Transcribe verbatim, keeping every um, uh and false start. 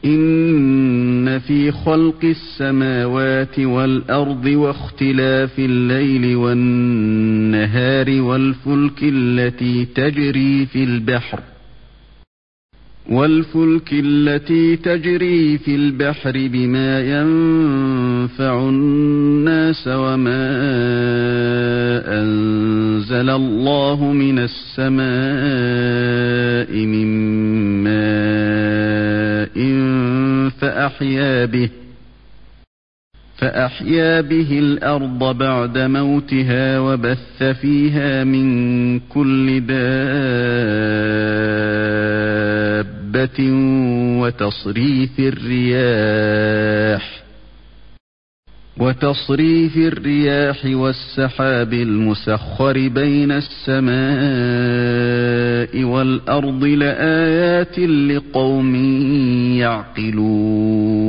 إن في خلق السماوات والأرض واختلاف الليل والنهار والفلك التي تجري في البحر والفلك التي تجري في البحر بما ينفع الناس وما أنزل الله من السماء من ماء فأحيا به فأحيا به الأرض بعد موتها وبث فيها من كل دابة وتصريف الرياح وتصريف الرياح والسحاب المسخر بين السماء والأرض لآيات لقوم يعقلون.